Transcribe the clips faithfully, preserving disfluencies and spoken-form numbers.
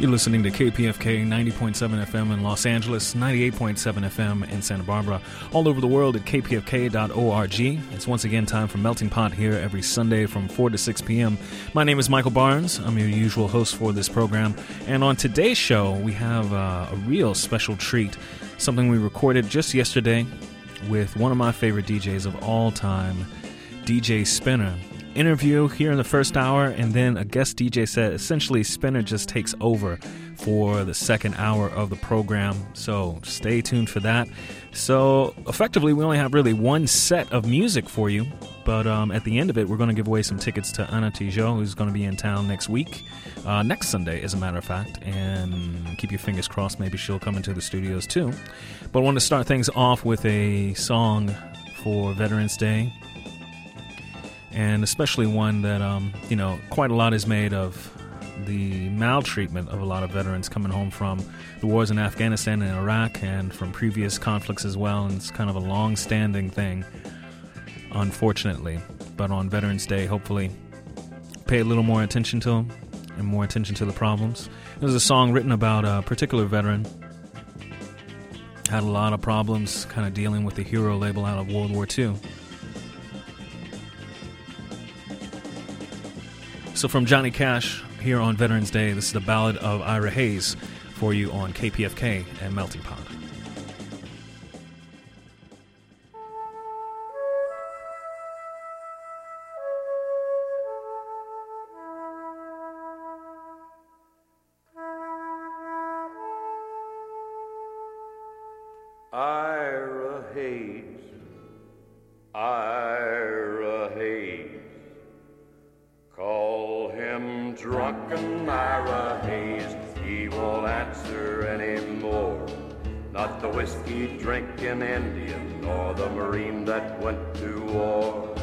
You're listening to K P F K ninety point seven F M in Los Angeles, ninety-eight point seven F M in Santa Barbara, all over the world at k p f k dot org. It's once again time for Melting Pot here every Sunday from four to six p.m. My name is Michael Barnes. I'm your usual host for this program. And on today's show, we have uh, a real special treat, something we recorded just yesterday with one of my favorite D Js of all time, D J Spinner. Interview here in the first hour, and then a guest D J set. Essentially, Spinner just takes over for the second hour of the program, so stay tuned for that. So effectively, we only have really one set of music for you, but um, at the end of it, we're going to give away some tickets to Anna Tijoux, who's going to be in town next week, uh, next Sunday, as a matter of fact, and keep your fingers crossed, maybe she'll come into the studios too. But I want to start things off with a song for Veterans Day, and especially one that, um, you know, quite a lot is made of the maltreatment of a lot of veterans coming home from the wars in Afghanistan and Iraq and from previous conflicts as well, and it's kind of a long-standing thing, unfortunately. But on Veterans Day, hopefully, pay a little more attention to them and more attention to the problems. There's a song written about a particular veteran, had a lot of problems kind of dealing with the hero label out of World War Two. So from Johnny Cash here on Veterans Day, this is the Ballad of Ira Hayes for you on K P F K and Melting Pot. Ira Hayes, Ira Hayes, call him drunken Ira Hayes, he won't answer anymore. Not the whiskey drinking Indian, nor the Marine that went to war.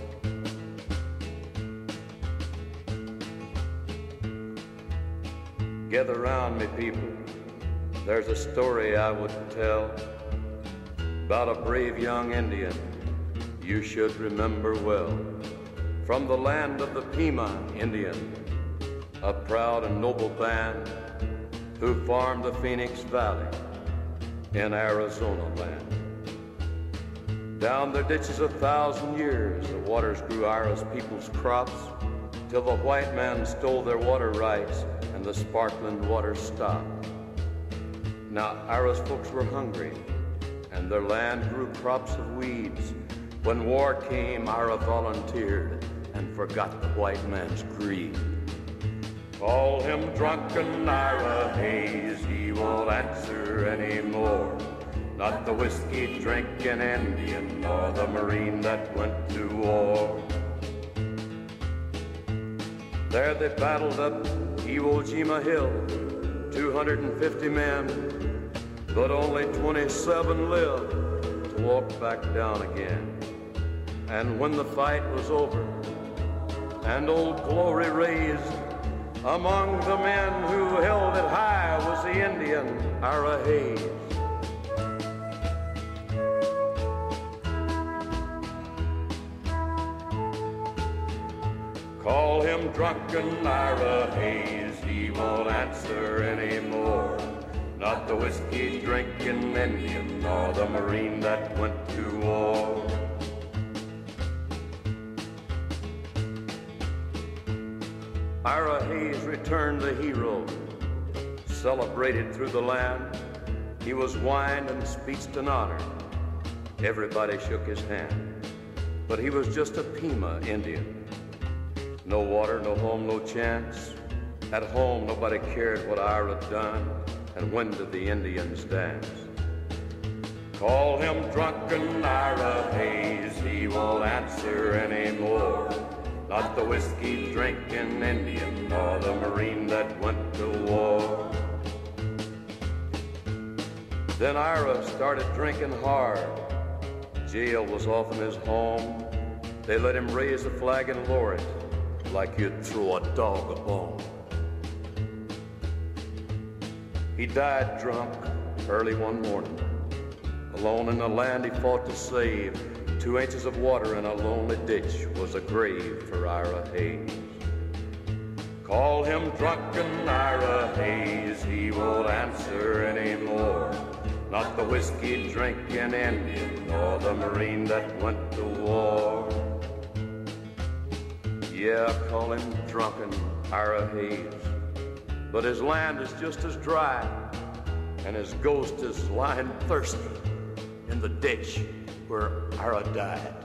Gather round me, people, there's a story I would tell about a brave young Indian you should remember well. From the land of the Pima Indian, a proud and noble band who farmed the Phoenix Valley in Arizona land. Down their ditches a thousand years, the waters grew Ira's people's crops, till the white man stole their water rights and the sparkling water stopped. Now Ira's folks were hungry, and their land grew crops of weeds. When war came, Ira volunteered and forgot the white man's greed. Call him drunken Ira Hayes, he won't answer anymore. Not the whiskey drinking Indian, nor the Marine that went to war. There they battled up Iwo Jima Hill, two hundred fifty men, but only twenty-seven lived to walk back down again. And when the fight was over and Old Glory raised, among the men who held it high was the Indian Ira Hayes. Call him drunken Ira Hayes, he won't answer anymore. Not the whiskey drinking Indian, nor the Marine that went to war. Ira Hayes returned the hero, celebrated through the land. He was wined and speeched and honored. Everybody shook his hand. But he was just a Pima Indian. No water, no home, no chance. At home, nobody cared what Ira done, and when did the Indians dance. Call him drunken Ira Hayes, he won't answer anymore. Not the whiskey drinking Indian, nor the Marine that went to war. Then Ira started drinking hard. Jail was often his home. They let him raise a flag and lower it like you'd throw a dog a bone. He died drunk early one morning. Alone in the land he fought to save, two inches of water in a lonely ditch was a grave for Ira Hayes. Call him drunken Ira Hayes, he won't answer anymore. Not the whiskey drinking Indian or the Marine that went to war. Yeah, call him drunken Ira Hayes, but his land is just as dry, and his ghost is lying thirsty in the ditch where Ira died.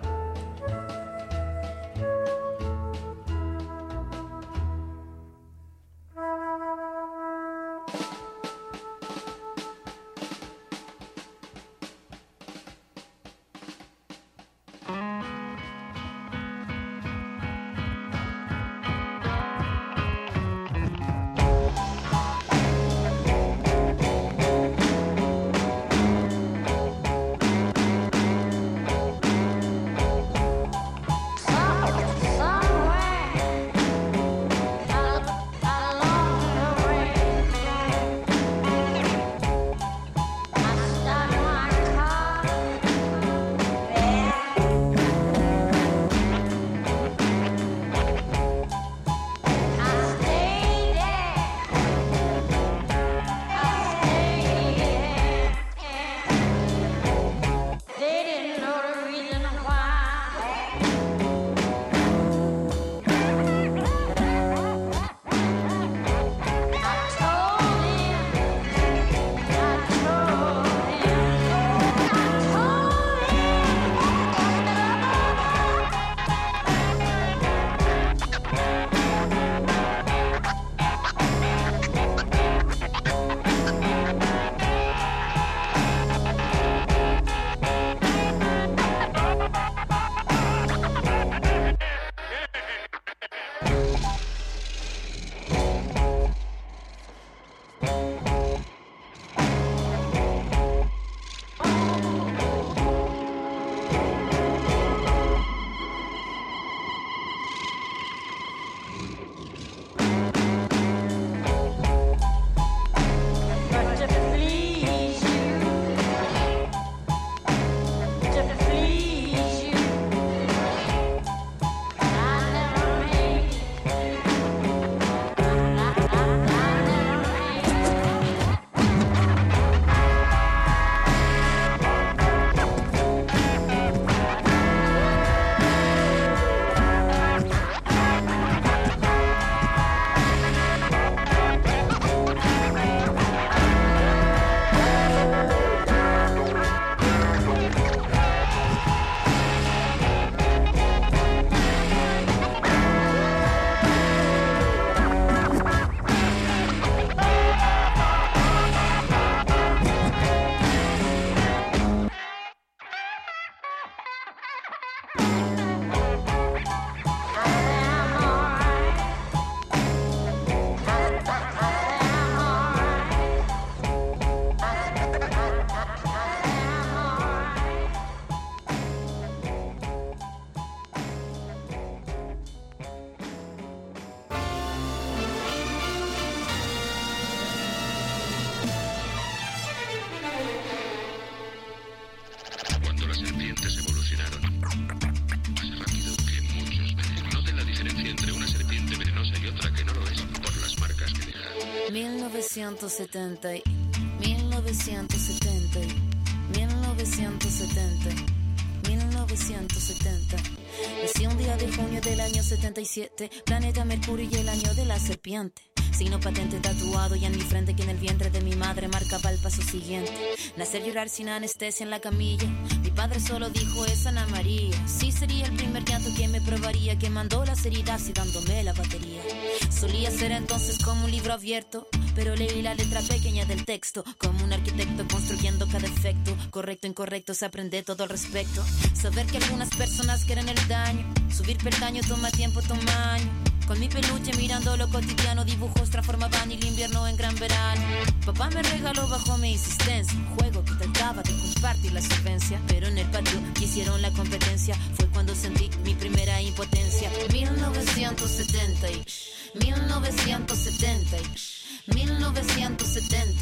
mil novecientos setenta, mil novecientos setenta, mil novecientos setenta, mil novecientos setenta. Nací un día de junio del año setenta y siete, planeta Mercurio y el año de la serpiente. Signo patente tatuado y en mi frente que en el vientre de mi madre marcaba el paso siguiente. Nacer, llorar sin anestesia en la camilla. Mi padre solo dijo es Ana María. Sí sería el primer llanto que me probaría, que mandó las heridas y dándome la batería. Solía ser entonces como un libro abierto, pero leí la letra pequeña del texto. Como un arquitecto construyendo cada efecto. Correcto, incorrecto, se aprende todo al respecto. Saber que algunas personas quieren el daño. Subir peldaño toma tiempo, toma años. Con mi peluche mirando lo cotidiano, dibujos transformaban el invierno en gran verano. Papá me regaló bajo mi insistencia un juego que trataba de compartir la solvencia, pero en el patio que hicieron la competencia fue cuando sentí mi primera impotencia. mil novecientos setenta y mil novecientos setenta y mil novecientos setenta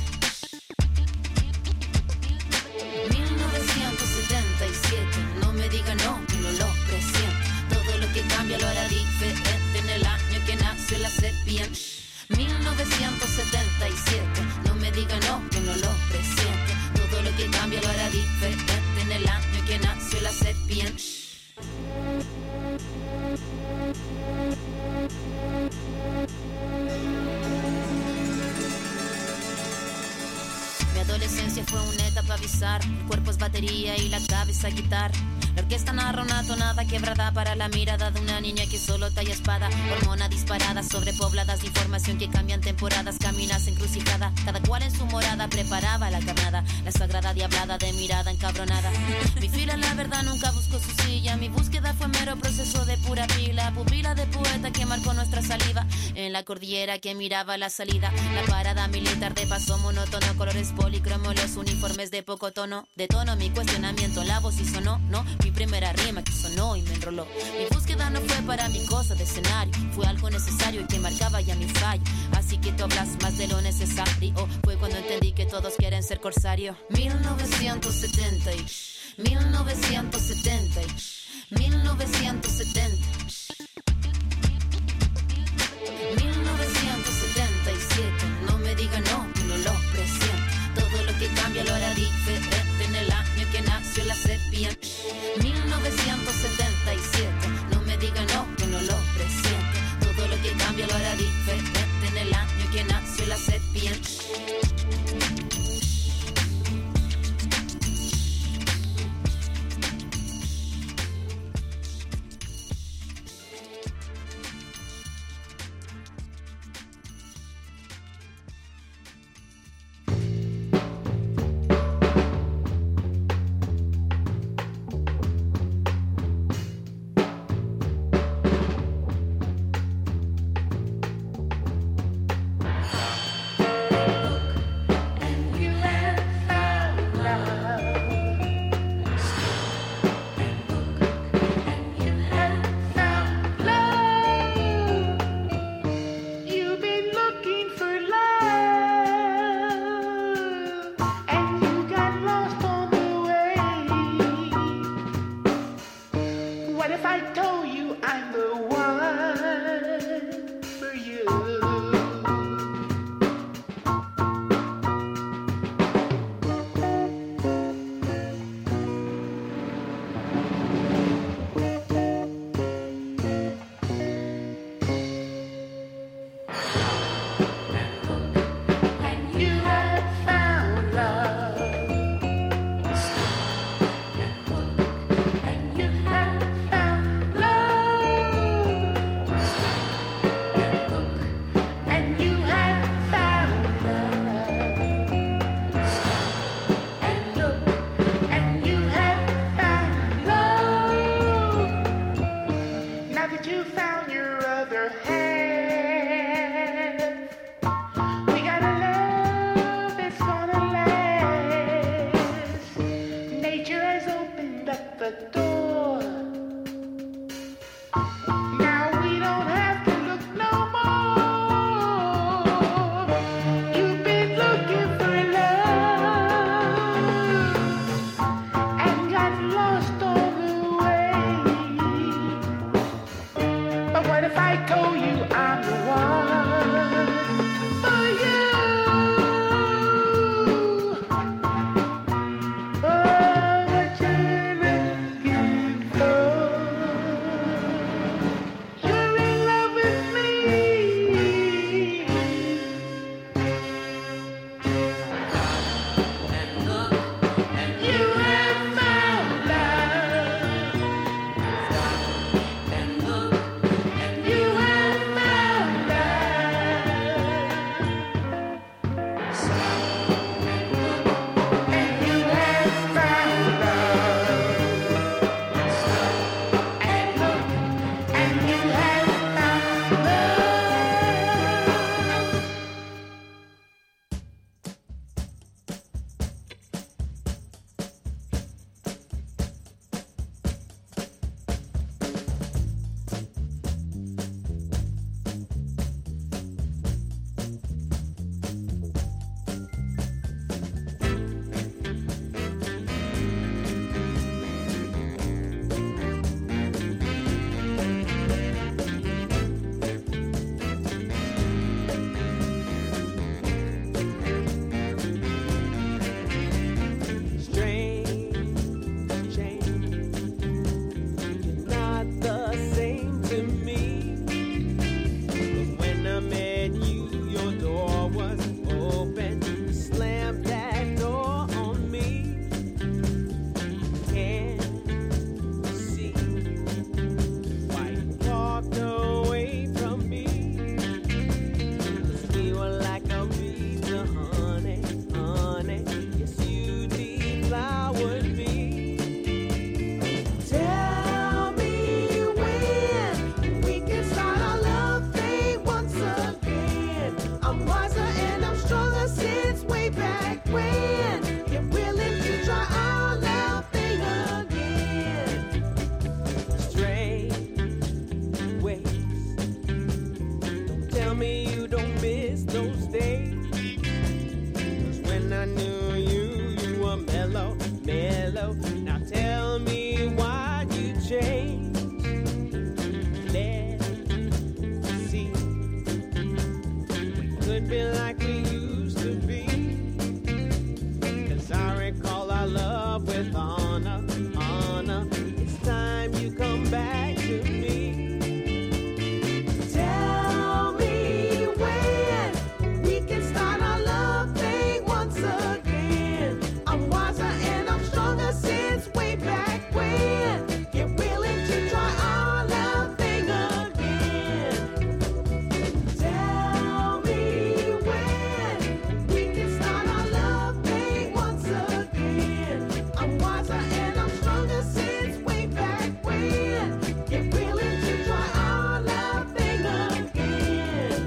mil novecientos setenta y siete. No me diga no, que no lo presiento. Todo lo que cambia lo hará diferente en el año que nace la serpiente. inicia fue una etapa avisar. El cuerpo es batería y la cabeza guitarra. La orquesta narra una tonada quebrada para la mirada de una niña que solo talla espada. Hormona disparada, sobrepobladas de información que cambian temporadas. Caminas encrucijada, cada cual en su morada preparaba la carnada. La sagrada diablada de mirada encabronada. Mi fila la verdad nunca buscó su silla. Mi búsqueda fue mero proceso de pura pila. Pupila de poeta que marcó nuestra saliva. En la cordillera que miraba la salida. La parada militar de paso monótono. Colores policromos, los uniformes de poco tono. De tono mi cuestionamiento, la voz y sonó, no. Mi primera rima que sonó y me enroló. Mi búsqueda no fue para mi cosa de escenario. Fue algo necesario y que marcaba ya mi fallo. Así que tú hablas más de lo necesario. Fue cuando entendí que todos quieren ser corsario. mil novecientos setenta y mil novecientos setenta y mil novecientos setenta mil novecientos setenta y siete. No me diga no, que no lo presiento. Todo lo que cambia lo hará diferente en el año que nació la sepia. mil novecientos setenta y siete. No me diga no, que no lo presiento. Todo lo que cambia lo hará diferente en el año que nació la sepia. You have found me you don't miss those days. 'Cause when I knew you, you were mellow, mellow. Now tell me why you changed. Let me see. We could be like we used to be. 'Cause I recall our love with honor, honor. It's time you come back to me. Tell me when we can start our love thing once again. I'm wiser and I'm stronger since way back when. Get willing to try our love thing again. Tell me when we can start our love thing once again. I'm wiser and I'm stronger since way back when. Get willing to try our love thing again.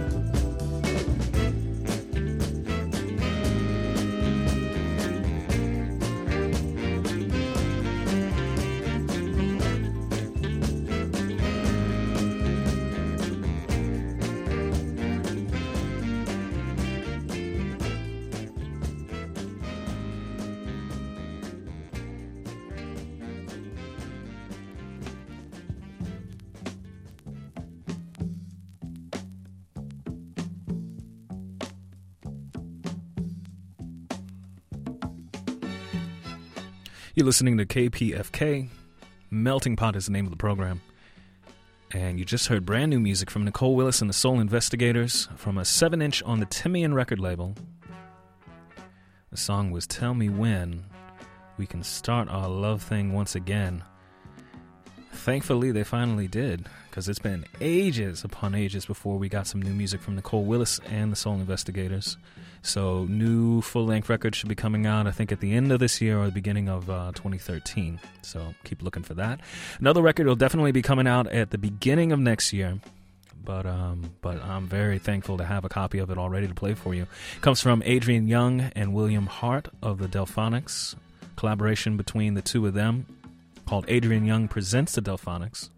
You're listening to K P F K. Melting Pot is the name of the program. And you just heard brand new music from Nicole Willis and the Soul Investigators from a seven inch on the Timian record label. The song was Tell Me When We Can Start Our Love Thing Once Again. Thankfully, they finally did, because it's been ages upon ages before we got some new music from Nicole Willis and the Soul Investigators. So, new full-length records should be coming out, I think, at the end of this year or the beginning of uh, twenty thirteen. So, keep looking for that. Another record will definitely be coming out at the beginning of next year. But um, but I'm very thankful to have a copy of it all ready to play for you. It comes from Adrian Young and William Hart of the Delphonics. Collaboration between the two of them called Adrian Young Presents the Delphonics.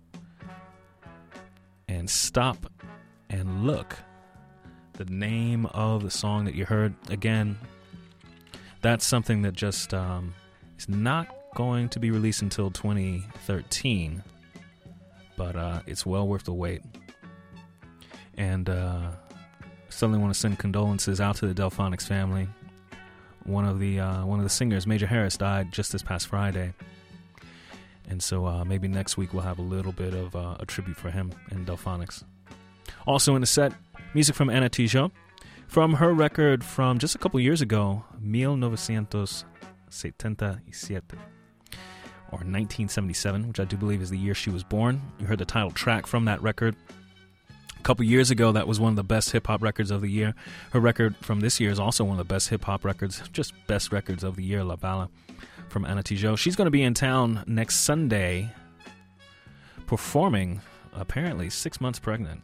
And Stop and Look, the name of the song that you heard. Again, that's something that just um, is not going to be released until twenty thirteen. But uh, it's well worth the wait. And uh, suddenly want to send condolences out to the Delphonics family. One of the uh, one of the singers, Major Harris, died just this past Friday. And so uh, maybe next week we'll have a little bit of uh, a tribute for him in Delphonics. Also in the set, music from Ana Tijoux from her record from just a couple years ago, mil novecientos setenta y siete, or nineteen seventy-seven, which I do believe is the year she was born. You heard the title track from that record. A couple years ago, that was one of the best hip-hop records of the year. Her record from this year is also one of the best hip-hop records, just best records of the year, La Bala, from Ana Tijoux. She's going to be in town next Sunday performing, apparently, six months pregnant.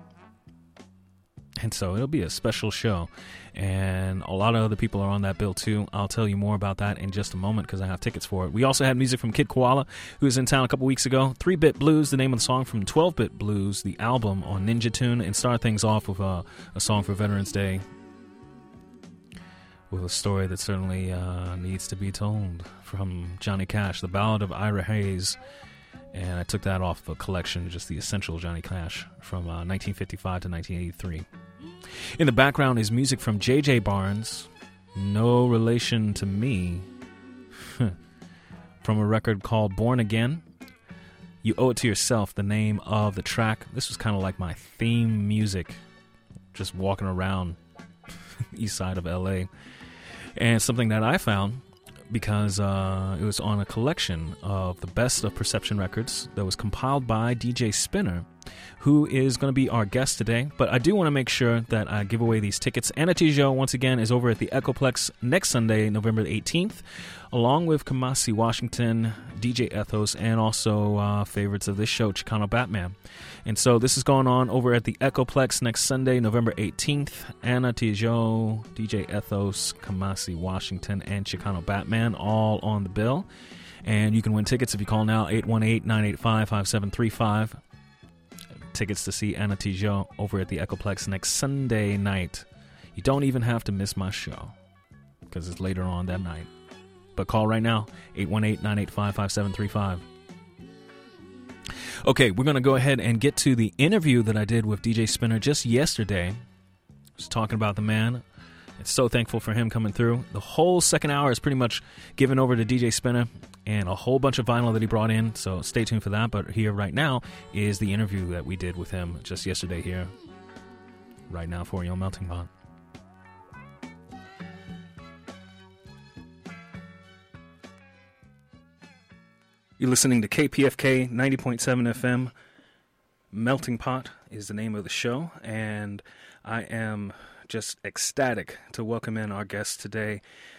And so it'll be a special show. And a lot of other people are on that bill, too. I'll tell you more about that in just a moment because I have tickets for it. We also had music from Kid Koala, who was in town a couple weeks ago. three-Bit Blues, the name of the song from twelve-Bit Blues, the album on Ninja Tune. And start things off with a, a song for Veterans Day with a story that certainly uh, needs to be told from Johnny Cash, The Ballad of Ira Hayes. And I took that off a collection, just the essential Johnny Cash, from uh, nineteen fifty-five to nineteen eighty-three. In the background is music from J J Barnes, no relation to me, from a record called Born Again. You Owe It to Yourself, the name of the track. This was kind of like my theme music, just walking around east side of L A. And something that I found because uh, it was on a collection of the best of Perception Records that was compiled by D J Spinner, who is going to be our guest today. But I do want to make sure that I give away these tickets. Ana Tijoux, once again, is over at the Echoplex next Sunday, November eighteenth, along with Kamasi Washington, D J Ethos, and also uh, favorites of this show, Chicano Batman. And so this is going on over at the Echoplex next Sunday, November eighteenth. Ana Tijoux, D J Ethos, Kamasi Washington, and Chicano Batman all on the bill. And you can win tickets if you call now, eight one eight, nine eight five, five seven three five. tickets to see Anna Tijoux over at the Echoplex next Sunday night. You don't even have to miss my show because it's later on that night. But call right now, eight one eight, nine eight five, five seven three five. Okay, we're going to go ahead and get to the interview that I did with D J Spinner just yesterday. I was talking about the man. I'm so thankful for him coming through. The whole second hour is pretty much given over to D J Spinner and a whole bunch of vinyl that he brought in, so stay tuned for that. But here right now is the interview that we did with him just yesterday here, right now for you on Melting Pot. You're listening to K P F K ninety point seven F M. Melting Pot is the name of the show, and I am just ecstatic to welcome in our guest today.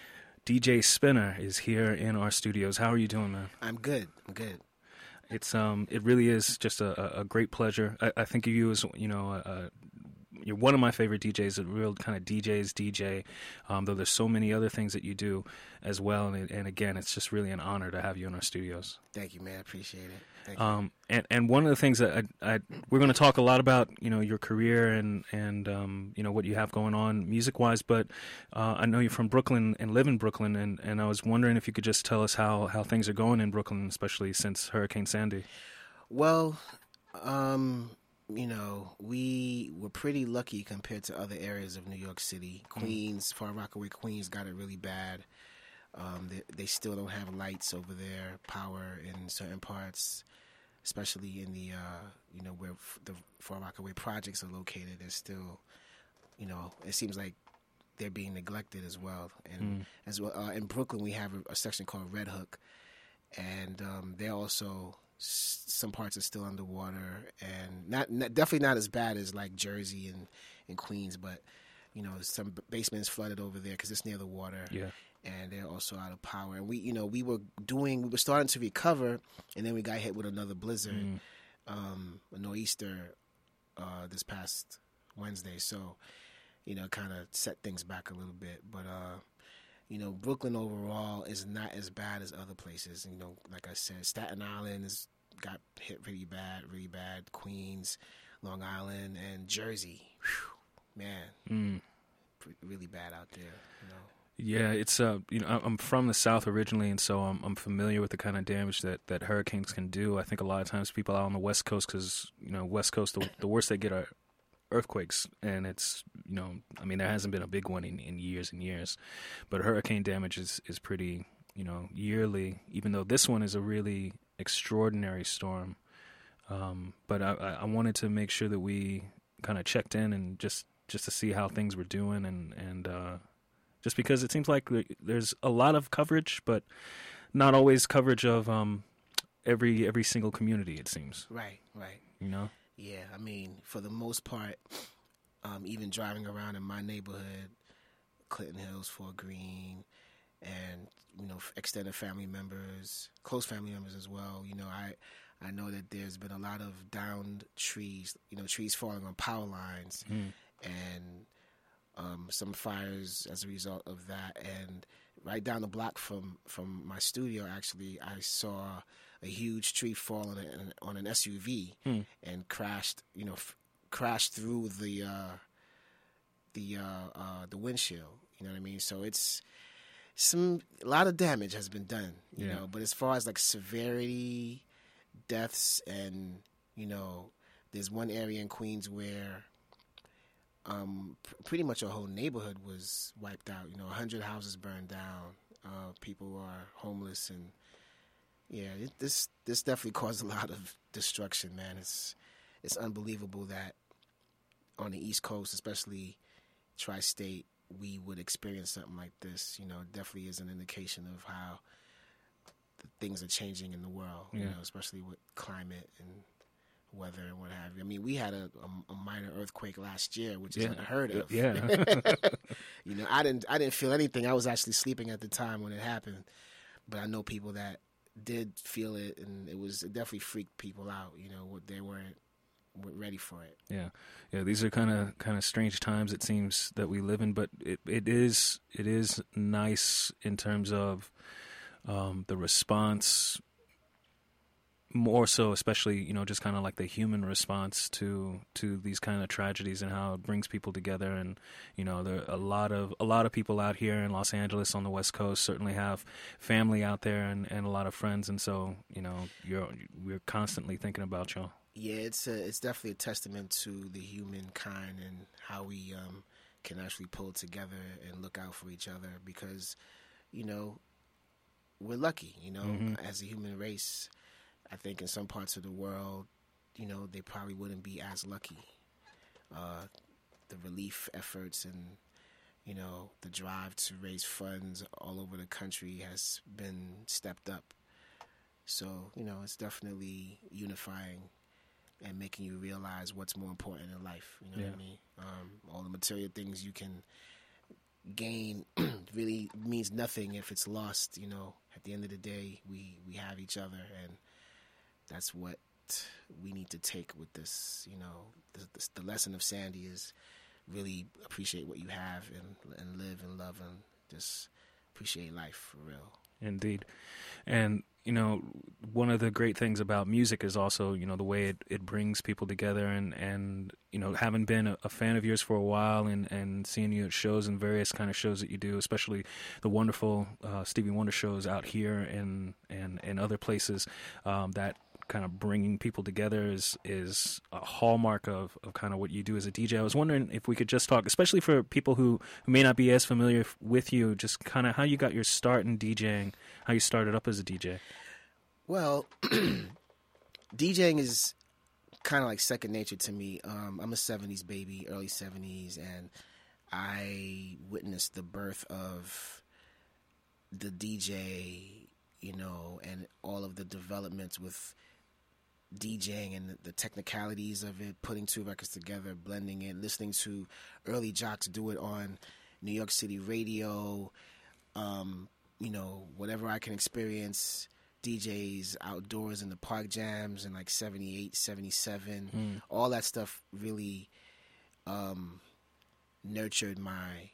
D J Spinner is here in our studios. How are you doing, man? I'm good. I'm good. It's um, it really is just a, a great pleasure. I, I think of you as, you know, a, you're one of my favorite D Js, a real kind of D J's D J, um, though there's so many other things that you do as well. And, and again, it's just really an honor to have you in our studios. Thank you, man. I appreciate it. Thank you. Um, and, and one of the things that I, I, we're going to talk a lot about, you know, your career and, and um, you know, what you have going on music-wise, but uh, I know you're from Brooklyn and live in Brooklyn, and, and I was wondering if you could just tell us how, how things are going in Brooklyn, especially since Hurricane Sandy. Well, um... you know, we were pretty lucky compared to other areas of New York City. Queens, mm. Far Rockaway, Queens got it really bad. Um, they, they still don't have lights over there, power in certain parts, especially in the, uh, you know, where f- the Far Rockaway projects are located. They're still, you know, it seems like they're being neglected as well. And mm. as well, uh, in Brooklyn, we have a, a section called Red Hook, and um, they're also... some parts are still underwater, and not, not definitely not as bad as like Jersey and, and Queens, but you know, some basements flooded over there because it's near the water. Yeah, and they're also out of power. And we, you know, we were doing, we were starting to recover, and then we got hit with another blizzard, mm. um, a nor'easter, uh, this past Wednesday. So, you know, kind of set things back a little bit, but. Uh, You know, Brooklyn overall is not as bad as other places. You know, like I said, Staten Island has got hit really bad, really bad. Queens, Long Island, and Jersey. Whew, man, mm. really bad out there. You know. Yeah, it's uh, you know, I'm from the South originally, and so I'm I'm familiar with the kind of damage that, that hurricanes can do. I think a lot of times people out on the West Coast, because you know, West Coast, the, the worst they get are earthquakes, and it's, you know, I mean, there hasn't been a big one in, in years and years, but hurricane damage is, is pretty, you know, yearly, even though this one is a really extraordinary storm. Um, but I, I wanted to make sure that we kind of checked in and just, just to see how things were doing, and, and uh, just because it seems like there's a lot of coverage, but not always coverage of um, every every single community, it seems. Right, right. You know? Yeah, I mean, for the most part, um, even driving around in my neighborhood, Clinton Hills, Fort Greene, and, you know, extended family members, close family members as well, you know, I I know that there's been a lot of downed trees, you know, trees falling on power lines, mm. and um, some fires as a result of that. And right down the block from, from my studio, actually, I saw a huge tree fall on, a, on an S U V hmm. and crashed, you know, f- crashed through the uh, the uh, uh, the windshield. You know what I mean? So it's some a lot of damage has been done. You yeah. know, but as far as like severity, deaths, and you know, there's one area in Queens where um, pr- pretty much a whole neighborhood was wiped out. You know, a hundred houses burned down. Uh, people are homeless and. Yeah, it, this this definitely caused a lot of destruction, man. It's it's unbelievable that on the East Coast, especially tri-state, we would experience something like this. You know, it definitely is an indication of how the things are changing in the world, yeah. you know, especially with climate and weather and what have you. I mean, we had a, a, a minor earthquake last year, which is yeah. unheard of. Yeah. You know, I didn't I didn't feel anything. I was actually sleeping at the time when it happened, but I know people that did feel it, and it was it definitely freaked people out. You know, they weren't, weren't ready for it. Yeah, yeah. These are kind of kind of strange times, it seems, that we live in. But it it is it is nice in terms of um, the response more so, especially, you know, just kind of like the human response to to these kind of tragedies and how it brings people together. And, you know, there are a lot of a lot of people out here in Los Angeles on the West Coast certainly have family out there and, and a lot of friends. And so, you know, you're we're constantly thinking about y'all. Yeah, it's a, it's definitely a testament to the humankind and how we um, can actually pull together and look out for each other, because, you know, we're lucky, you know, mm-hmm. as a human race. I think in some parts of the world, you know, they probably wouldn't be as lucky. Uh, the relief efforts and, you know, the drive to raise funds all over the country has been stepped up. So, you know, it's definitely unifying and making you realize what's more important in life. You know yeah. what I mean? Um, all the material things you can gain really means nothing if it's lost. You know, at the end of the day, we, we have each other, and that's what we need to take with this. You know, the, the, the lesson of Sandy is really appreciate what you have and and live and love and just appreciate life for real. Indeed. And, you know, one of the great things about music is also, you know, the way it, it brings people together. And, and you know, having been a, a fan of yours for a while and, and seeing you at shows and various kind of shows that you do, especially the wonderful uh, Stevie Wonder shows out here and, and, and other places, um, that kind of bringing people together is is a hallmark of, of kind of what you do as a D J. I was wondering if we could just talk, especially for people who, who may not be as familiar f- with you, just kind of how you got your start in DJing, how you started up as a D J. Well, DJing is kind of like second nature to me. Um, I'm a seventies baby, early seventies, and I witnessed the birth of the D J, you know, and all of the developments with DJing and the technicalities of it, putting two records together, blending it, listening to early jocks do it on New York City radio, um, you know, whatever I can experience, D Js outdoors in the park jams in like seventy-eight, seventy-seven, mm. all that stuff really um, nurtured my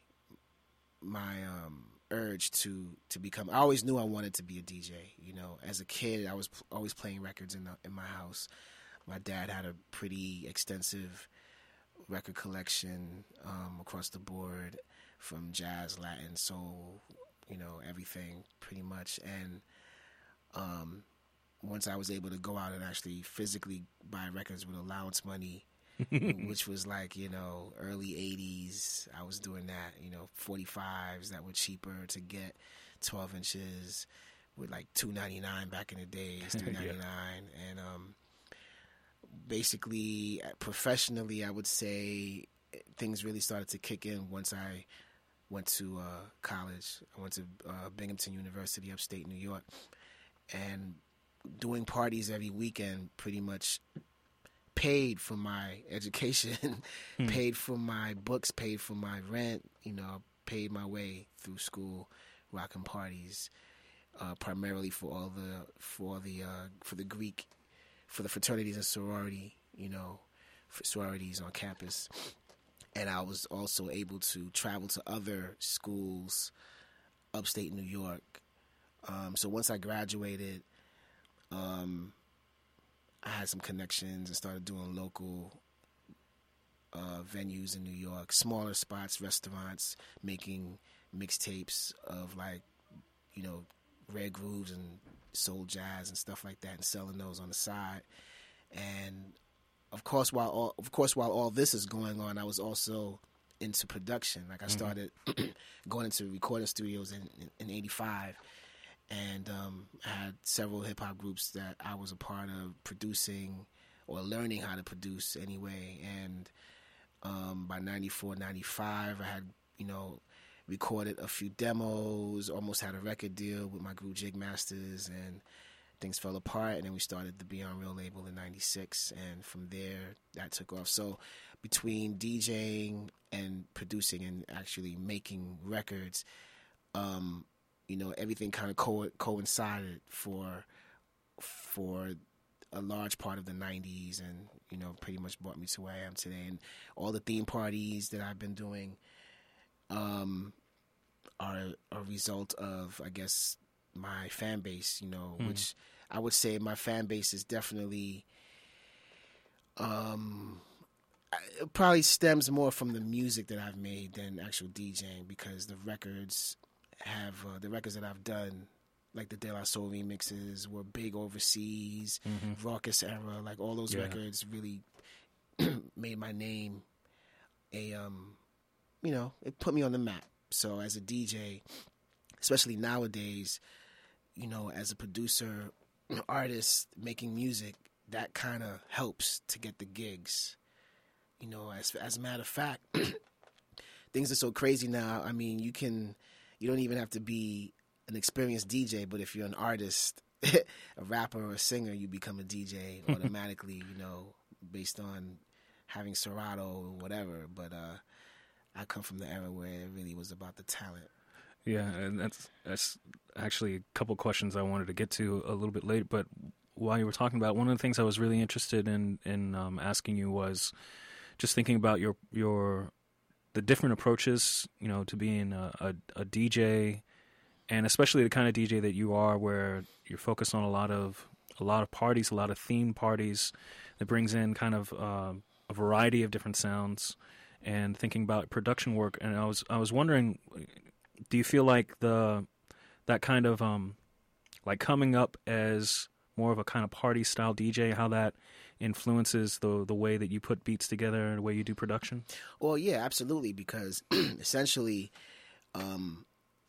my um, urge to, to become. I always knew I wanted to be a D J. You know, as a kid, I was p- always playing records in the, in my house. My dad had a pretty extensive record collection um, across the board, from jazz, Latin, soul, you know, everything pretty much. And um, once I was able to go out and actually physically buy records with allowance money, which was like, you know, early eighties. I was doing that, you know, forty-fives that were cheaper to get, twelve inches with like two ninety-nine back in the days, three ninety-nine. yeah. And um, basically, professionally, I would say things really started to kick in once I went to uh, college. I went to uh, Binghamton University, upstate New York, and doing parties every weekend pretty much paid for my education, hmm. paid for my books, paid for my rent, you know, paid my way through school, rocking parties, uh, primarily for all the, for the, uh, for the Greek, for the fraternities and sorority, you know, for sororities on campus. And I was also able to travel to other schools, upstate New York. Um, so once I graduated, um, I had some connections and started doing local uh, venues in New York, smaller spots, restaurants, making mixtapes of like, you know, rare grooves and soul jazz and stuff like that, and selling those on the side. And of course, while all, of course while all this is going on, I was also into production. Like I started mm-hmm. going into recording studios in in eighty-five. And um, I had several hip-hop groups that I was a part of producing or learning how to produce anyway. And um, by ninety-four, ninety-five, I had, you know, recorded a few demos, almost had a record deal with my group Jig Masters, and things fell apart. And then we started the Beyond Real label in ninety-six, and from there, that took off. So between DJing and producing and actually making records, um, you know, everything kind of co- coincided for for a large part of the nineties, and, you know, pretty much brought me to where I am today. And all the theme parties that I've been doing um, are a result of, I guess, my fan base, you know, mm. which I would say my fan base is definitely, um, it probably stems more from the music that I've made than actual DJing, because the records have, uh, the records that I've done, like the De La Soul remixes, were big overseas, Mm-hmm. Raucous Era, like all those Yeah. records really made my name a, um, you know, it put me on the map. So as a D J, especially nowadays, you know, as a producer, artist making music, that kind of helps to get the gigs. You know, as as a matter of fact, things are so crazy now. I mean, you can, you don't even have to be an experienced D J, but if you're an artist, a rapper or a singer, you become a D J automatically, you know, based on having Serato or whatever. But uh, I come from the era where it really was about the talent. Yeah, and that's that's actually a couple questions I wanted to get to a little bit later. But while you were talking about, one of the things I was really interested in in um, asking you was just thinking about your your the different approaches, you know, to being a, a, a D J, and especially the kind of D J that you are, where you're focused on a lot of a lot of parties, a lot of theme parties that brings in kind of uh, a variety of different sounds, and thinking about production work. And I was I was wondering, do you feel like the that kind of um like coming up as more of a kind of party style D J, how that influences the the way that you put beats together and the way you do production? Well, yeah, absolutely, because essentially, um,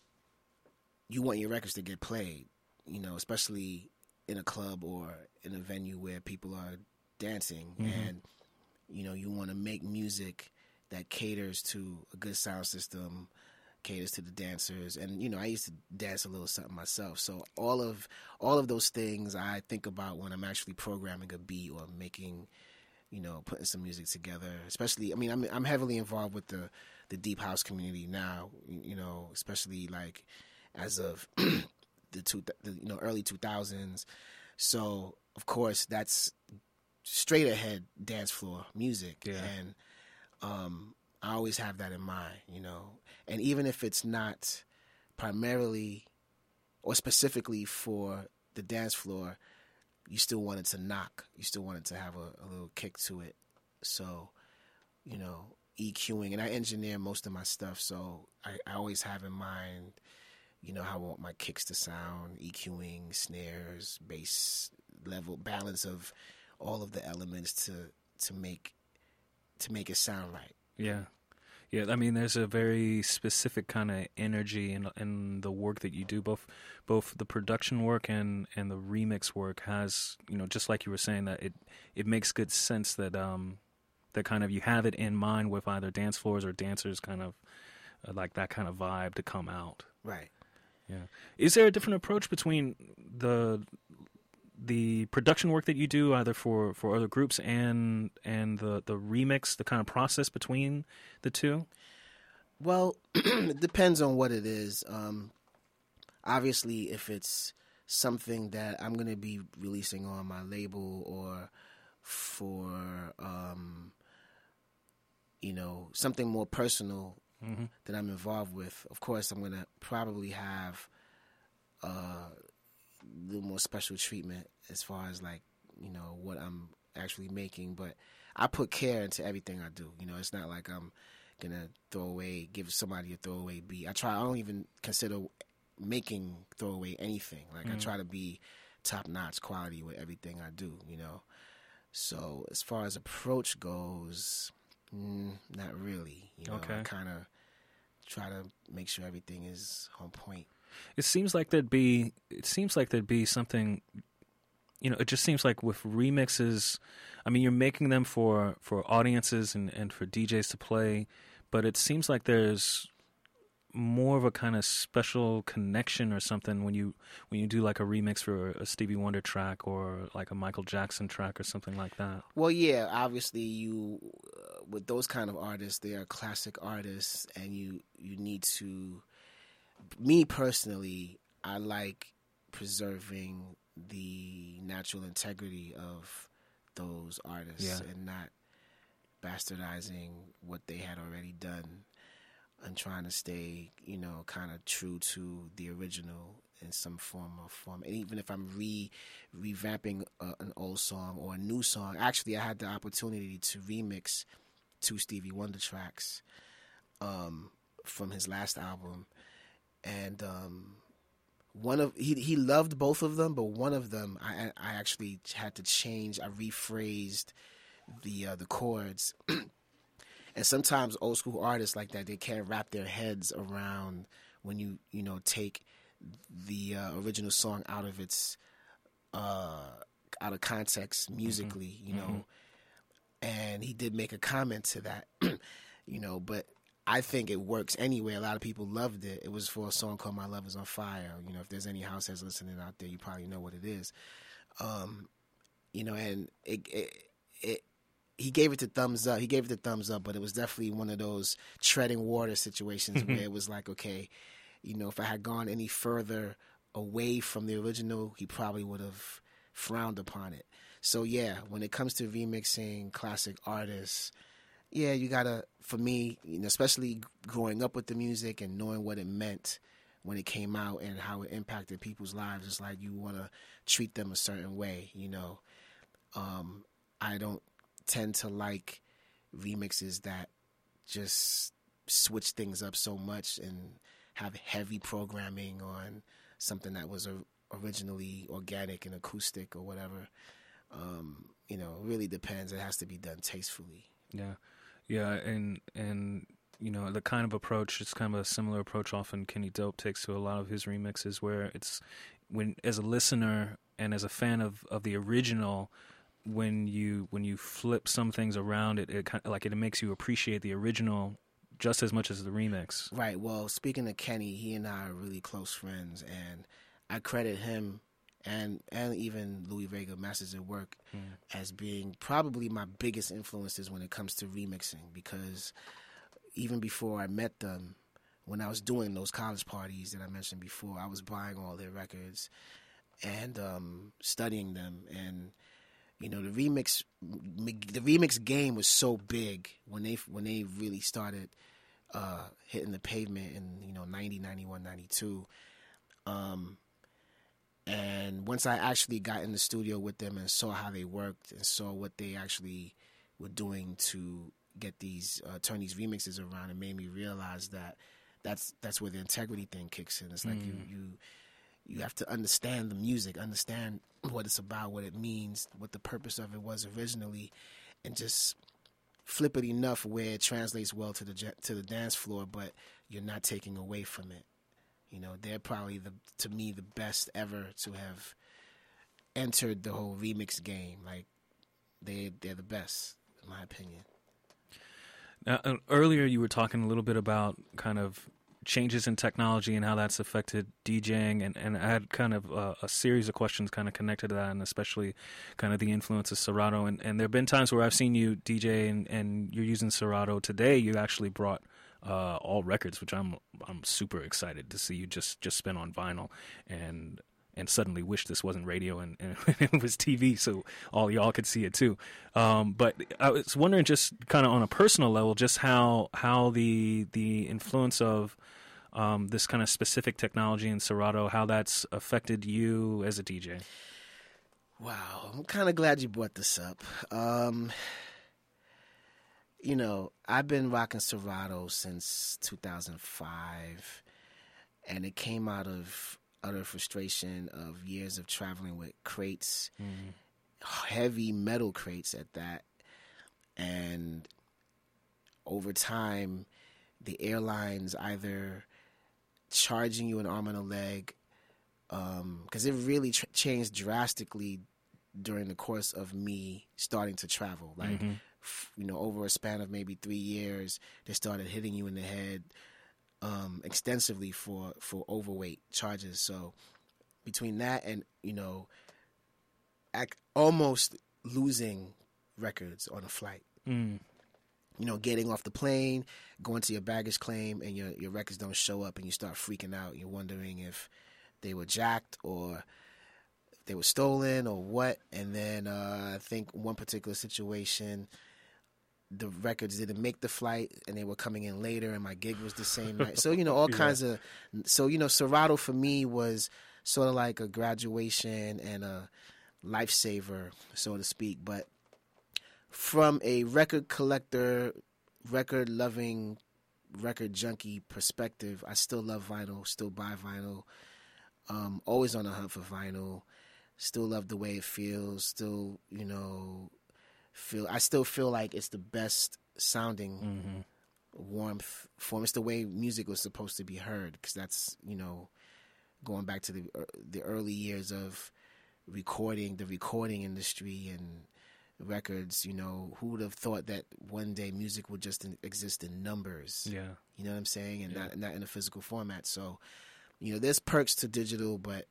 you want your records to get played, you know, especially in a club or in a venue where people are dancing, Mm-hmm. and you know, you want to make music that caters to a good sound system, caters to the dancers. And you know, I used to dance a little something myself, so all of all of those things I think about when I'm actually programming a beat or making, you know, putting some music together. Especially, I mean, I'm I'm heavily involved with the the deep house community now, you know, especially like as of the two the, you know early two thousands. So of course that's straight ahead dance floor music. Yeah. And um I always have that in mind, you know. And even if it's not primarily or specifically for the dance floor, you still want it to knock. You still want it to have a, a little kick to it. So, you know, EQing, and I engineer most of my stuff, so I, I always have in mind, you know, how I want my kicks to sound, EQing, snares, bass level, balance of all of the elements to to make to make it sound right. Yeah. Yeah, I mean, there's a very specific kind of energy in in the work that you do. Both both the production work and, and the remix work has, you know, just like you were saying, that it, it makes good sense that um that kind of you have it in mind with either dance floors or dancers, kind of uh, like that kind of vibe to come out. Right. Yeah. Is there a different approach between the the production work that you do, either for, for other groups and and the, the remix, the kind of process between the two? Well, it depends on what it is. Um, obviously, if it's something that I'm going to be releasing on my label or for, um, you know, something more personal Mm-hmm. that I'm involved with, of course, I'm going to probably have uh, a little more special treatment as far as, like, you know, what I'm actually making. But I put care into everything I do. You know, it's not like I'm going to throw away, give somebody a throwaway beat. I try, I don't even consider making throwaway anything. Like, Mm-hmm. I try to be top-notch quality with everything I do, you know. So as far as approach goes, mm, not really. You know, Okay. I kind of try to make sure everything is on point. It seems like there'd be. It seems like there'd be something. You know, it just seems like with remixes, I mean, you're making them for, for audiences and, and for D Js to play, but it seems like there's more of a kind of special connection or something when you when you do like a remix for a Stevie Wonder track or like a Michael Jackson track or something like that. Well, yeah, obviously you, uh, with those kind of artists, they are classic artists, and you, you need to, me personally, I like preserving the natural integrity of those artists Yeah. and not bastardizing what they had already done and trying to stay, you know, kind of true to the original in some form or form. And even if I'm re revamping uh, an old song or a new song, actually I had the opportunity to remix two Stevie Wonder tracks um, from his last album, and um, one of he he loved both of them, but one of them I I actually had to change. I rephrased the uh, the chords. And sometimes old school artists like that, they can't wrap their heads around when you, you know, take the uh, original song out of its, uh, out of context musically, mm-hmm. you know. Mm-hmm. And he did make a comment to that, you know, but I think it works anyway. A lot of people loved it. It was for a song called My Love Is on Fire. You know, if there's any house heads listening out there, you probably know what it is. Um, you know, and it, it, it he gave it the thumbs up. He gave it the thumbs up, but it was definitely one of those treading water situations where it was like, okay, you know, if I had gone any further away from the original, he probably would have frowned upon it. So, yeah, when it comes to remixing classic artists, yeah, you gotta, for me, you know, especially growing up with the music and knowing what it meant when it came out and how it impacted people's lives, it's like you want to treat them a certain way, you know. Um, I don't tend to like remixes that just switch things up so much and have heavy programming on something that was originally organic and acoustic or whatever. Um, you know, it really depends. It has to be done tastefully. Yeah, yeah, and and you know the kind of approach. It's kind of a similar approach often Kenny Dope takes to a lot of his remixes, where it's when as a listener and as a fan of, of the original, when you when you flip some things around, it, it kind of, like it makes you appreciate the original just as much as the remix. Right. Well, speaking of Kenny, he and I are really close friends, and I credit him and and even Louis Vega, Masters at Work, mm. as being probably my biggest influences when it comes to remixing, because even before I met them, when I was doing those college parties that I mentioned before, I was buying all their records and um, studying them. And you know, the remix, the remix game was so big when they when they really started uh, hitting the pavement in you know ninety, ninety-one, ninety-two. Um, and once I actually got in the studio with them and saw how they worked and saw what they actually were doing to get these uh, turn these remixes around, it made me realize that that's that's where the integrity thing kicks in. It's like mm. you you. You have to understand the music, understand what it's about, what it means, what the purpose of it was originally, and just flip it enough where it translates well to the to the dance floor, but you're not taking away from it. You know, they're probably, the to me, the best ever to have entered the whole remix game. Like, they, they're the best, in my opinion. Now, uh, earlier you were talking a little bit about kind of changes in technology and how that's affected DJing, and, and I had kind of uh, a series of questions kind of connected to that, and especially kind of the influence of Serato. And, and there have been times where I've seen you D J and, and you're using Serato. Today you actually brought uh, all records, which I'm I'm super excited to see you just, just spin on vinyl, and and suddenly wish this wasn't radio and, and it was T V so all y'all could see it too. Um, but I was wondering, just kind of on a personal level, just how how the the influence of um, this kind of specific technology in Serato, how that's affected you as a D J. Wow, I'm kind of glad you brought this up. Um, you know, I've been rocking Serato since two thousand five, and it came out of utter frustration of years of traveling with crates, mm. heavy metal crates at that. And over time, the airlines either charging you an arm and a leg, because um, it really tr- changed drastically during the course of me starting to travel. Like, mm-hmm. f- you know, over a span of maybe three years, they started hitting you in the head Um, extensively for, for overweight charges. So between that and, you know, ac- almost losing records on a flight, mm. you know, getting off the plane, going to your baggage claim, and your, your records don't show up, and you start freaking out. You're wondering if they were jacked or if they were stolen or what. And then uh, I think one particular situation, the records didn't make the flight and they were coming in later, and my gig was the same night. So, you know, all yeah. kinds of, so, you know, Serato for me was sort of like a graduation and a lifesaver, so to speak. But from a record collector, record loving, record junkie perspective, I still love vinyl, still buy vinyl, um, always on the hunt for vinyl, still love the way it feels, still, you know, feel I still feel like it's the best sounding mm-hmm. warmth form. It's the way music was supposed to be heard, because that's, you know, going back to the uh, the early years of recording, the recording industry and records. You know, who would have thought that one day music would just in, exist in numbers? Yeah, you know what I'm saying, and yeah. not not in a physical format. So, you know, there's perks to digital, but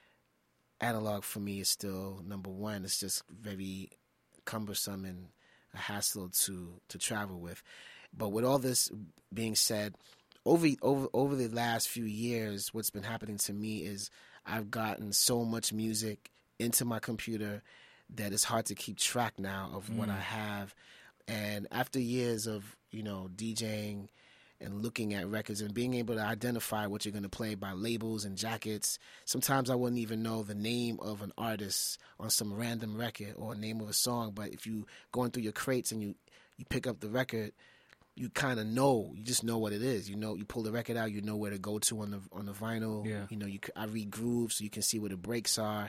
analog for me is still number one. It's just very cumbersome and a hassle to to travel with. But with all this being said, over over over the last few years, what's been happening to me is I've gotten so much music into my computer that it's hard to keep track now of mm. what I have. And after years of, you know, DJing and looking at records and being able to identify what you're going to play by labels and jackets, sometimes I wouldn't even know the name of an artist on some random record or name of a song. But if you going through your crates and you, you pick up the record, you kind of know, you just know what it is. You know, you pull the record out, you know where to go to on the on the vinyl. Yeah. You know, you I read grooves so you can see where the breaks are.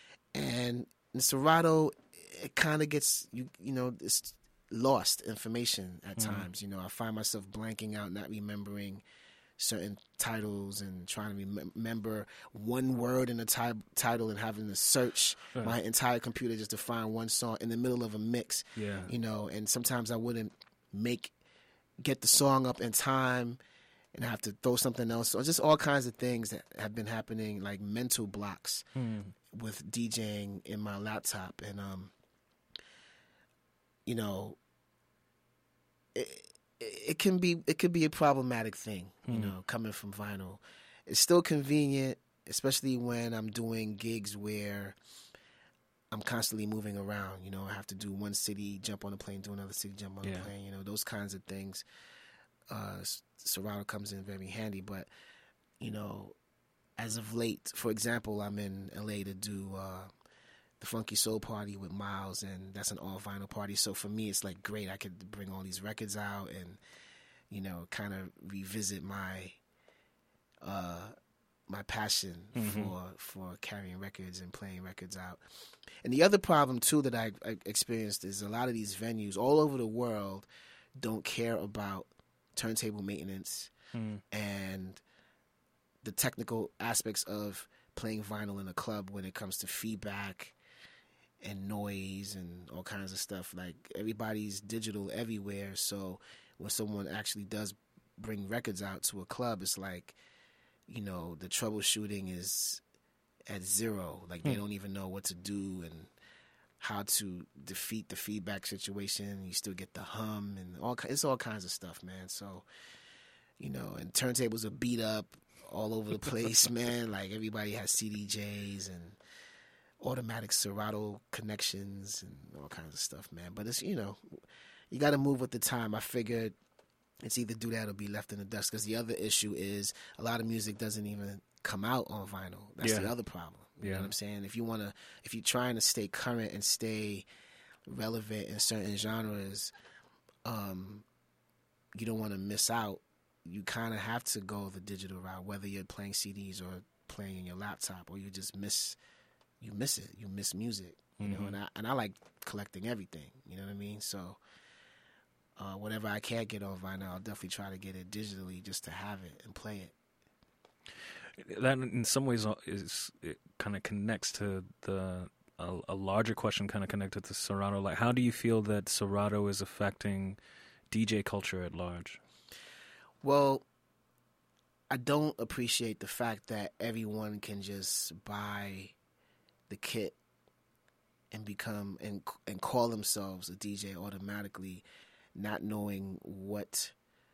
And in Serato, it kind of gets, you you know, it's lost information at mm-hmm. times. You know, I find myself blanking out, not remembering certain titles and trying to rem- remember one word in a ti- title and having to search right. my entire computer just to find one song in the middle of a mix. Yeah. You know, and sometimes I wouldn't make, get the song up in time and I have to throw something else. So just all kinds of things that have been happening, like mental blocks mm. with DJing in my laptop. And, um, you know, it, it can be it could be a problematic thing, you mm. know, coming from vinyl. It's still convenient, especially when I'm doing gigs where I'm constantly moving around. You know, I have to do one city, jump on a plane, do another city, jump on yeah. a plane. You know, those kinds of things. Uh, Serato comes in very handy. But, you know, as of late, for example, I'm in L A to do uh, the Funky Soul Party with Miles, and that's an all vinyl party. So for me, it's like great. I could bring all these records out and, you know, kind of revisit my uh, my passion mm-hmm. for for carrying records and playing records out. And the other problem too that I, I experienced is a lot of these venues all over the world don't care about turntable maintenance mm. and the technical aspects of playing vinyl in a club when it comes to feedback and noise and all kinds of stuff. Like, everybody's digital everywhere, so when someone actually does bring records out to a club, it's like, you know, the troubleshooting is at zero. Like, they don't even know what to do and how to defeat the feedback situation. You still get the hum and all. It's all kinds of stuff, man. So, you know, and turntables are beat up all over the place, man. Like, everybody has C D Js and automatic Serato connections and all kinds of stuff, man. But it's, you know, you got to move with the time. I figured it's either do that or be left in the dust, because the other issue is a lot of music doesn't even come out on vinyl. That's yeah. the other problem. You yeah. know what I'm saying? If you want to, if you're trying to stay current and stay relevant in certain genres, um, you don't want to miss out. You kind of have to go the digital route, whether you're playing C Ds or playing in your laptop, or you just miss, you miss it. You miss music, you mm-hmm. know. And I and I like collecting everything. You know what I mean? So, uh, whatever I can get on vinyl, I'll definitely try to get it digitally just to have it and play it. That in some ways is it kind of connects to the a, a larger question, kind of connected to Serato. Like, how do you feel that Serato is affecting D J culture at large? Well, I don't appreciate the fact that everyone can just buy the kit and become and and call themselves a D J automatically, not knowing what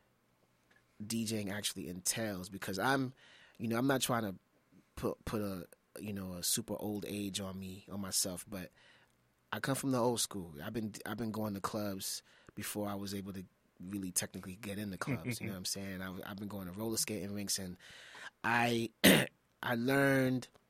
DJing actually entails. Because I'm, you know, I'm not trying to put put a you know a super old age on me on myself, but I come from the old school. I've been I've been going to clubs before I was able to really technically get into clubs. You know what I'm saying? I, I've been going to roller skating rinks, and I I learned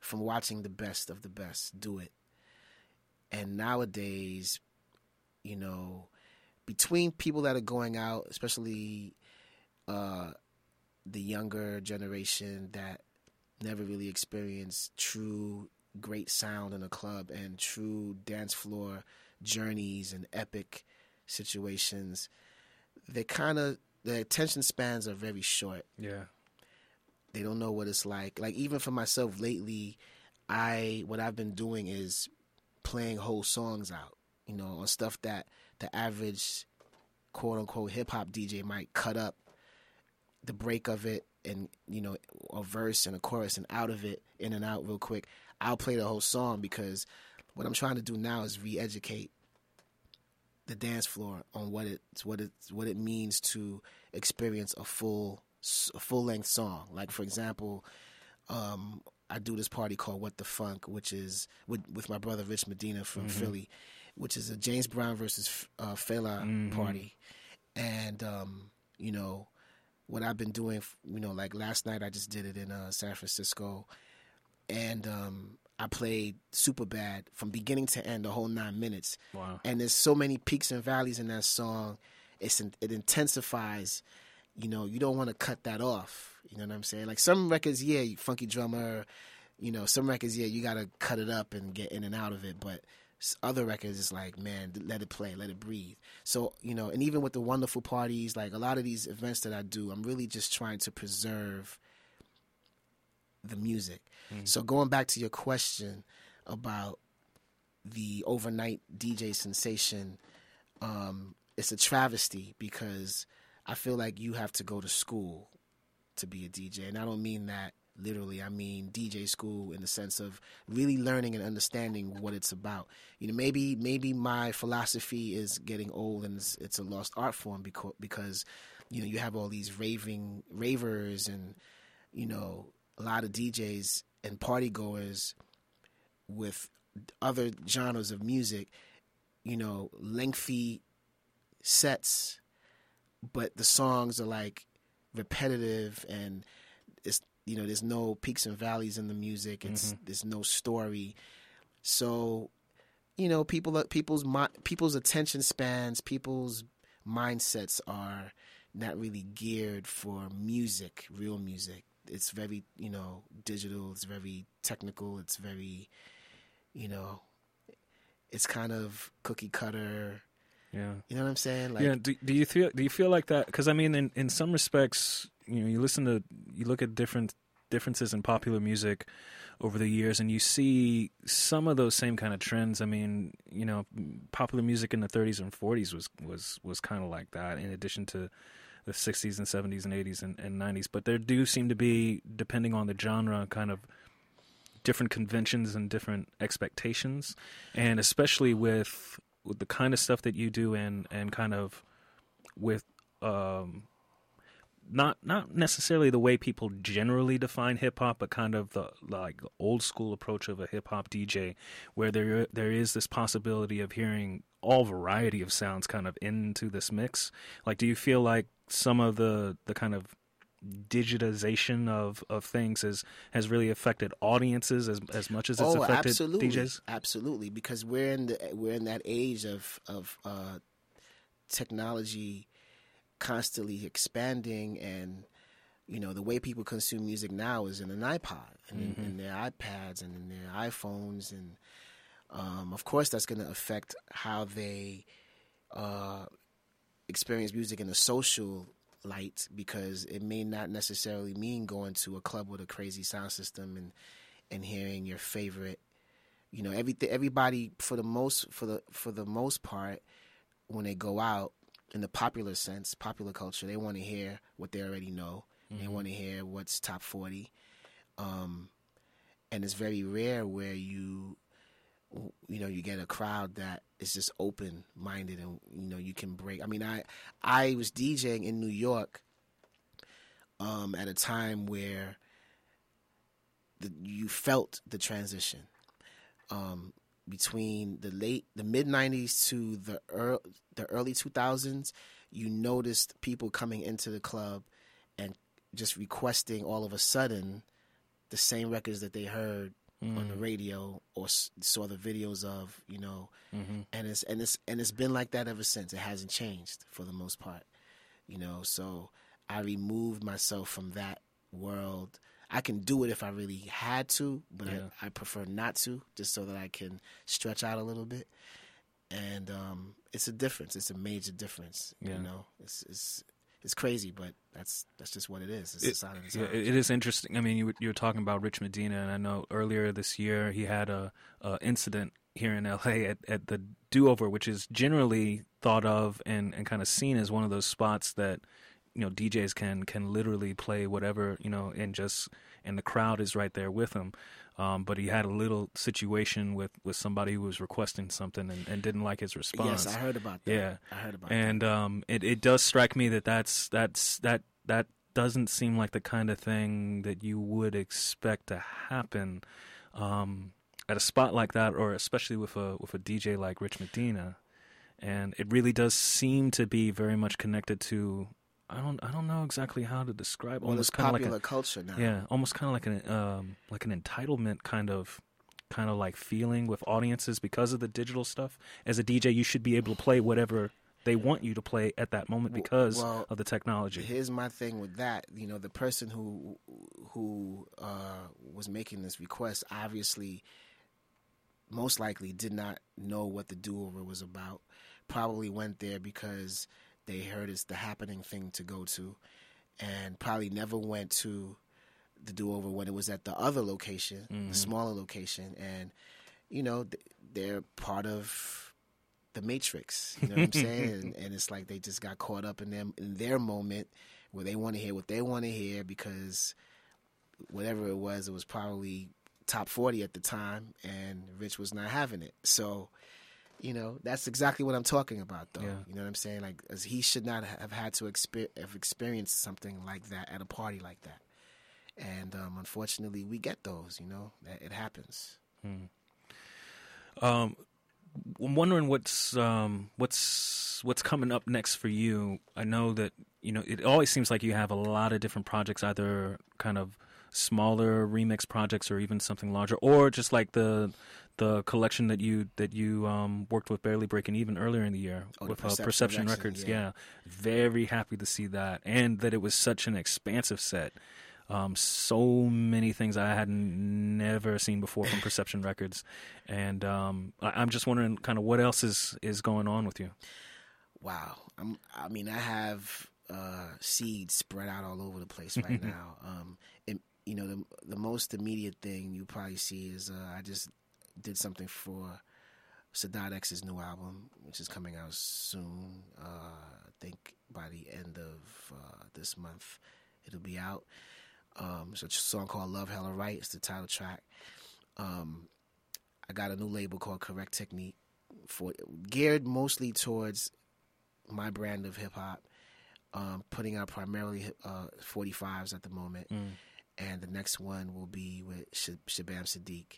from watching the best of the best do it. And nowadays, you know, between people that are going out, especially uh, the younger generation that never really experienced true great sound in a club and true dance floor journeys and epic situations, they kind of, their attention spans are very short. Yeah. They don't know what it's like. Like, even for myself lately, I, what I've been doing is playing whole songs out, you know, on stuff that the average quote unquote hip hop D J might cut up the break of it and, you know, a verse and a chorus and out of it, in and out real quick. I'll play the whole song because what I'm trying to do now is re-educate the dance floor on what it's what it's what it means to experience a full a full length song. Like, for example, um, I do this party called What the Funk, which is with with my brother Rich Medina from mm-hmm. Philly, which is a James Brown versus uh, Fela mm-hmm. party, and um, you know what I've been doing. You know, like last night I just did it in uh, San Francisco, and um, I played Superbad from beginning to end, the whole nine minutes. Wow! And there's so many peaks and valleys in that song. It's it intensifies. You know, you don't want to cut that off. You know what I'm saying? Like some records, yeah, Funky Drummer. You know, some records, yeah, you got to cut it up and get in and out of it. But other records, it's like, man, let it play, let it breathe. So, you know, and even with the wonderful parties, like a lot of these events that I do, I'm really just trying to preserve the music. Mm. So going back to your question about the overnight D J sensation, um, it's a travesty because I feel like you have to go to school to be a D J. And I don't mean that literally. I mean D J school in the sense of really learning and understanding what it's about. You know, maybe maybe my philosophy is getting old and it's, it's a lost art form because, because, you know, you have all these raving ravers and, you know, a lot of D Js and party goers with other genres of music, you know, lengthy sets, but the songs are like repetitive and it's, you know, there's no peaks and valleys in the music. It's mm-hmm. there's no story. So, you know, people people's people's attention spans, people's mindsets are not really geared for music, real music. It's very, you know, digital. It's very technical. It's very, you know, it's kind of cookie cutter. Yeah, you know what I'm saying? Like, yeah. Do, do you feel do you feel like that? Because I mean, in, in some respects, you know, you listen to you look at different differences in popular music over the years, and you see some of those same kind of trends. I mean, you know, popular music in the thirties and forties was was was kind of like that. In addition to the sixties and seventies and eighties and, and nineties, but there do seem to be, depending on the genre, kind of different conventions and different expectations, and especially with. with the kind of stuff that you do and, and kind of with um, not not necessarily the way people generally define hip hop, but kind of the like old school approach of a hip hop D J, where there there is this possibility of hearing all variety of sounds kind of into this mix. Like, do you feel like some of the the kind of digitization of, of things has, has really affected audiences as as much as it's oh, affected absolutely. D Js? Absolutely, because we're in the we're in that age of of uh, technology constantly expanding, and you know the way people consume music now is in an iPod and mm-hmm. in, in their iPads and in their iPhones, and um, of course that's going to affect how they uh, experience music in a social light, because it may not necessarily mean going to a club with a crazy sound system and and hearing your favorite, you know, everything. Everybody for the most for the for the most part, when they go out in the popular sense, popular culture, they want to hear what they already know. Mm-hmm. They want to hear what's top forty, um, and it's very rare where you you know you get a crowd that is just open minded and you know you can break. I mean, I I was DJing in New York um, at a time where the, you felt the transition um, between the late the mid nineties to the early, the early two thousands. You noticed people coming into the club and just requesting all of a sudden the same records that they heard mm. on the radio or s- saw the videos of, you know, mm-hmm. and it's and it's and it's been like that ever since. It hasn't changed for the most part, you know. So I removed myself from that world. I can do it if I really had to, but Yeah. I, I prefer not to, just so that I can stretch out a little bit. And um, it's a difference. It's a major difference. Yeah. You know, it's it's it's crazy, but that's that's just what it is. It's It, the sign of the yeah, times. it is interesting. I mean, you were, you were talking about Rich Medina, and I know earlier this year he had a, a incident here in L A at, at the Do-Over, which is generally thought of and, and kind of seen as one of those spots that, you know, D Js can can literally play whatever, you know, and just and the crowd is right there with them. Um, but he had a little situation with, with somebody who was requesting something and, and didn't like his response. Yes, I heard about that. Yeah, I heard about and um, it it does strike me that that's that's that that doesn't seem like the kind of thing that you would expect to happen um, at a spot like that, or especially with a with a D J like Rich Medina. And it really does seem to be very much connected to. I don't. I don't know exactly how to describe. Well, almost it's kind of popular like a, culture now. yeah, almost kind of like an um, like an entitlement kind of kind of like feeling with audiences because of the digital stuff. As a D J, you should be able to play whatever they want you to play at that moment because well, of the technology. Here's my thing with that. You know, the person who who uh, was making this request obviously, most likely, did not know what the Do-Over was about. Probably went there because they heard it's the happening thing to go to, and probably never went to the Do-Over when it was at the other location, Mm-hmm. the smaller location. And, you know, th- they're part of the Matrix, you know what I'm saying? And, and it's like they just got caught up in them in their moment where they want to hear what they want to hear because whatever it was, it was probably top forty at the time, and Rich was not having it. So, you know, that's exactly what I'm talking about, though. Yeah. You know what I'm saying? Like, as he should not have had to exper- have experienced something like that at a party like that. And um, unfortunately, we get those. You know, that it happens. Um, I'm wondering what's um, what's what's coming up next for you. I know that you know it always seems like you have a lot of different projects, either kind of smaller remix projects or even something larger, or just like the the collection that you that you um, worked with Barely Breaking Even earlier in the year Oh, the with uh, Perception Perception Records, Records. yeah. Yeah, very happy to see that, and that it was such an expansive set. Um, so many things I had never seen before from Perception Records, and um, I, I'm just wondering, kind of, what else is, is going on with you? Wow. I'm, I mean, I have uh, seeds spread out all over the place right now. Um, and, you know, the the most immediate thing you probably see is uh, I just did something for Sadat X's new album, which is coming out soon. Uh, I think by the end of uh, this month, it'll be out. Um, it's a song called Love Hella Right. It's the title track. Um, I got a new label called Correct Technique, for geared mostly towards my brand of hip hop. Um, putting out primarily uh, forty-fives at the moment, Mm. and the next one will be with Sh- Shabam Sadiq.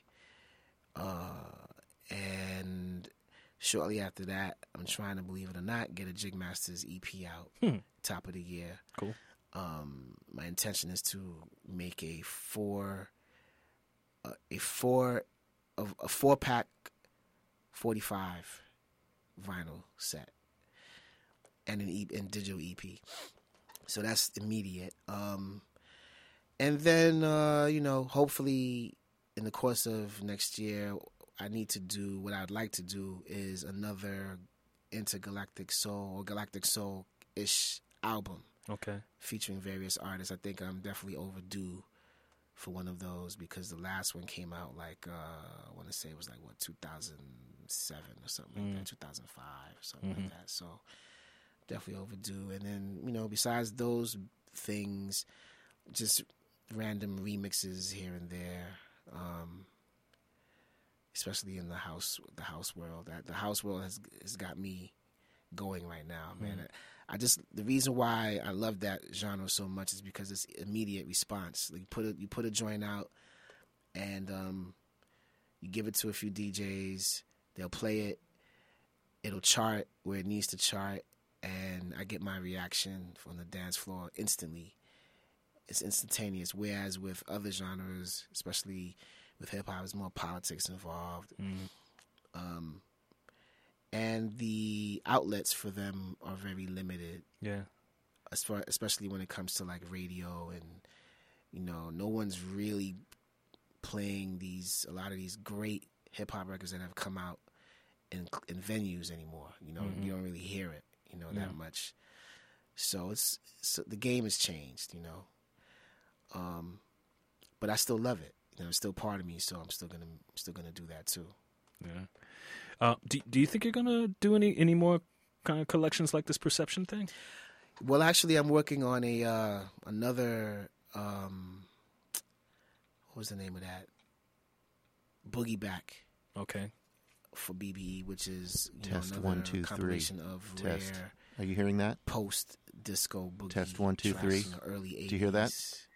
Uh, and shortly after that, I'm trying to, believe it or not, get a Jig Masters E P out, Hmm. top of the year. Cool. Um, my intention is to make a four, uh, a four, a, a four pack, forty-five vinyl set, and an e- and digital E P. So that's immediate. Um, and then uh, you know, hopefully, in the course of next year, I need to do what I'd like to do is another intergalactic soul or galactic soul ish album. Okay. Featuring various artists. I think I'm definitely overdue for one of those because the last one came out like, uh, I want to say it was like, what, two thousand seven or something Mm. like that, two thousand five or something Mhm. like that. So definitely overdue. And then, you know, besides those things, just random remixes here and there, um, especially in the house, the house world. That the house world has has got me going right now, man. Mm. I just the reason why I love that genre so much is because it's immediate response. Like you put a you put a joint out, and um, you give it to a few D Js. They'll play it. It'll chart where it needs to chart, and I get my reaction from the dance floor instantly. It's instantaneous. Whereas with other genres, especially With hip hop, there's more politics involved. Mm. Um, and the outlets for them are very limited. Yeah. As far, especially when it comes to like radio, and you know, no one's really playing these a lot of these great hip hop records that have come out in in venues anymore. You know, Mm-hmm. you don't really hear it, you know, Yeah. that much. So it's so the game has changed, you know. Um, but I still love it. You know, it's still part of me, so I'm still gonna still gonna do that too. Yeah. Uh, do Do you think you're gonna do any any more kind of collections like this Perception thing? Well, actually, I'm working on a uh, another. Um, what was the name of that? Boogie Back Okay. for B B E, which is you Test know, one, another two, three. compilation of Test. rare Are you hearing that? post disco boogie. Test one, two, tracks three. from the early eighties. Did you hear that?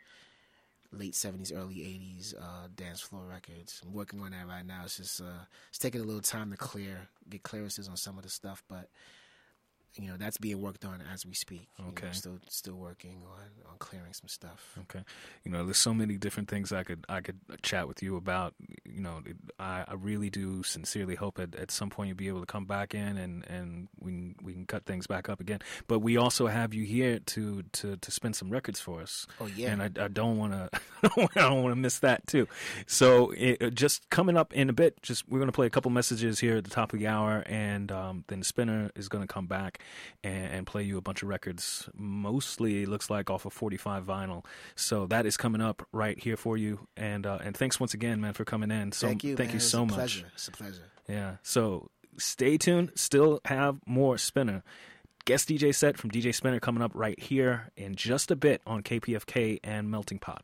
Late seventies, early eighties uh, dance floor records. I'm working on that right now. It's just uh, it's taking a little time to clear, get clearances on some of the stuff, but you know that's being worked on as we speak. You know, Okay. still still working on, on clearing some stuff. Okay. You know, there's so many different things I could I could chat with you about. You know, it, I, I really do sincerely hope at, at some point you'll be able to come back in and, and we can, we can cut things back up again. But we also have you here to, to, to spin some records for us. Oh yeah, And I, I don't want to I don't want to miss that too. So it, just coming up in a bit, just we're going to play a couple messages here at the top of the hour, and um, then Spinner is going to come back and, and play you a bunch of records. Mostly, it looks like off of forty-five vinyl. So that is coming up right here for you. And uh, and thanks once again, man, for coming in. So thank you. thank man. you It's so a much. Pleasure. It's a pleasure. Yeah. So stay tuned. Still have more Spinner. Guest D J set from D J Spinner coming up right here in just a bit on K P F K and Melting Pot.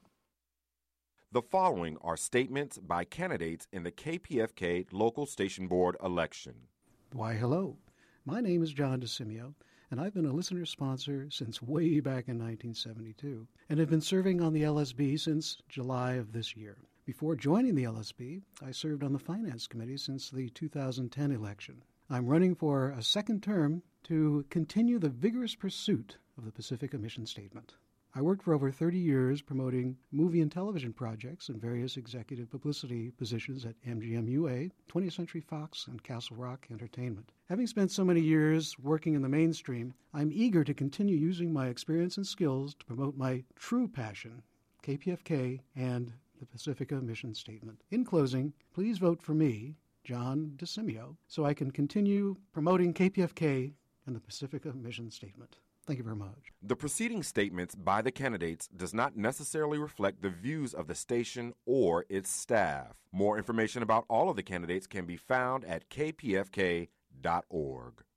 The following are statements by candidates in the K P F K local station board election. Why, hello. My name is John DeSimio, and I've been a listener sponsor since way back in nineteen seventy-two, and have been serving on the L S B since July of this year. Before joining the L S B, I served on the Finance Committee since the two thousand ten election. I'm running for a second term to continue the vigorous pursuit of the Pacifica Mission Statement. I worked for over thirty years promoting movie and television projects in various executive publicity positions at M G M U A, twentieth Century Fox, and Castle Rock Entertainment. Having spent so many years working in the mainstream, I'm eager to continue using my experience and skills to promote my true passion, K P F K and the Pacifica Mission Statement. In closing, please vote for me, John DeSimio, so I can continue promoting K P F K and the Pacifica Mission Statement. Thank you very much. The preceding statements by the candidates does not necessarily reflect the views of the station or its staff. More information about all of the candidates can be found at k p f k dot org.